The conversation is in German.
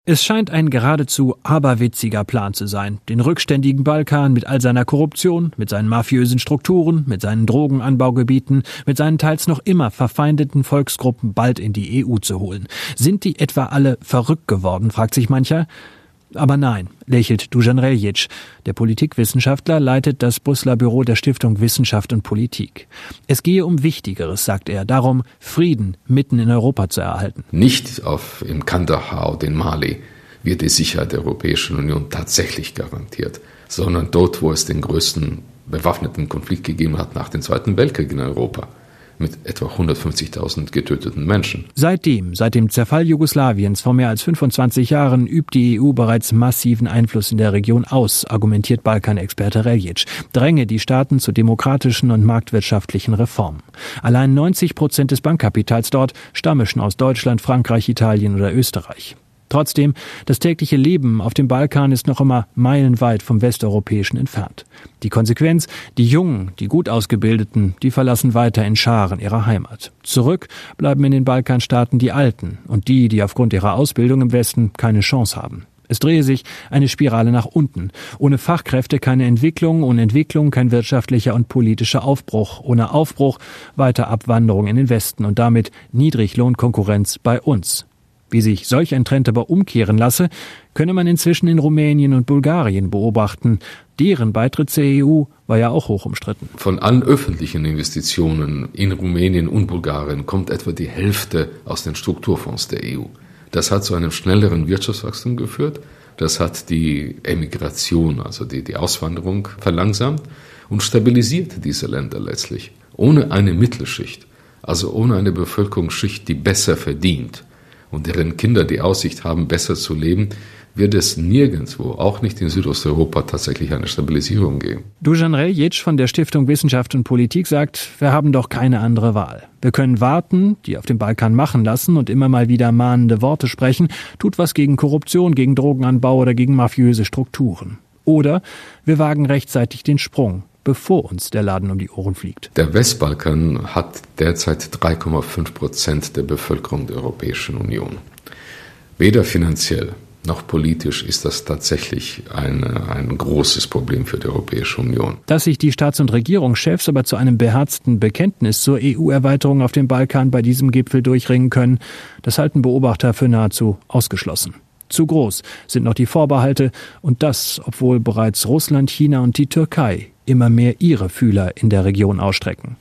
Es scheint ein geradezu aberwitziger Plan zu sein, den rückständigen Balkan mit all seiner Korruption, mit seinen mafiösen Strukturen, mit seinen Drogenanbaugebieten, mit seinen teils noch immer verfeindeten Volksgruppen bald in die EU zu holen. Sind die etwa alle verrückt geworden, fragt sich mancher. Aber nein, lächelt Dusan Reljic. Der Politikwissenschaftler leitet das Brüsseler Büro der Stiftung Wissenschaft und Politik. Es gehe um Wichtigeres, sagt er, darum, Frieden mitten in Europa zu erhalten. Nicht in Kandahar oder in Mali wird die Sicherheit der Europäischen Union tatsächlich garantiert, sondern dort, wo es den größten bewaffneten Konflikt gegeben hat nach dem Zweiten Weltkrieg in Europa, mit etwa 150.000 getöteten Menschen. Seit dem Zerfall Jugoslawiens vor mehr als 25 Jahren übt die EU bereits massiven Einfluss in der Region aus, argumentiert Balkanexperte Reljic, dränge die Staaten zu demokratischen und marktwirtschaftlichen Reformen. Allein 90% des Bankkapitals dort stammischen aus Deutschland, Frankreich, Italien oder Österreich. Trotzdem, das tägliche Leben auf dem Balkan ist noch immer meilenweit vom Westeuropäischen entfernt. Die Konsequenz: die Jungen, die gut Ausgebildeten, die verlassen weiter in Scharen ihre Heimat. Zurück bleiben in den Balkanstaaten die Alten und die aufgrund ihrer Ausbildung im Westen keine Chance haben. Es drehe sich eine Spirale nach unten. Ohne Fachkräfte keine Entwicklung, ohne Entwicklung kein wirtschaftlicher und politischer Aufbruch. Ohne Aufbruch weiter Abwanderung in den Westen und damit Niedriglohnkonkurrenz bei uns. Wie sich solch ein Trend aber umkehren lasse, könne man inzwischen in Rumänien und Bulgarien beobachten. Deren Beitritt zur EU war ja auch hoch umstritten. Von allen öffentlichen Investitionen in Rumänien und Bulgarien kommt etwa die Hälfte aus den Strukturfonds der EU. Das hat zu einem schnelleren Wirtschaftswachstum geführt. Das hat die Emigration, also die Auswanderung, verlangsamt und stabilisiert diese Länder letztlich. Ohne eine Mittelschicht, also ohne eine Bevölkerungsschicht, die besser verdient und deren Kinder die Aussicht haben, besser zu leben, wird es nirgendwo, auch nicht in Südosteuropa, tatsächlich eine Stabilisierung geben. Dusan Reljic von der Stiftung Wissenschaft und Politik sagt, wir haben doch keine andere Wahl. Wir können warten, die auf dem Balkan machen lassen und immer mal wieder mahnende Worte sprechen, tut was gegen Korruption, gegen Drogenanbau oder gegen mafiöse Strukturen. Oder wir wagen rechtzeitig den Sprung, bevor uns der Laden um die Ohren fliegt. Der Westbalkan hat derzeit 3,5% der Bevölkerung der Europäischen Union. Weder finanziell noch politisch ist das tatsächlich ein großes Problem für die Europäische Union. Dass sich die Staats- und Regierungschefs aber zu einem beherzten Bekenntnis zur EU-Erweiterung auf dem Balkan bei diesem Gipfel durchringen können, das halten Beobachter für nahezu ausgeschlossen. Zu groß sind noch die Vorbehalte und das, obwohl bereits Russland, China und die Türkei immer mehr ihre Fühler in der Region ausstrecken.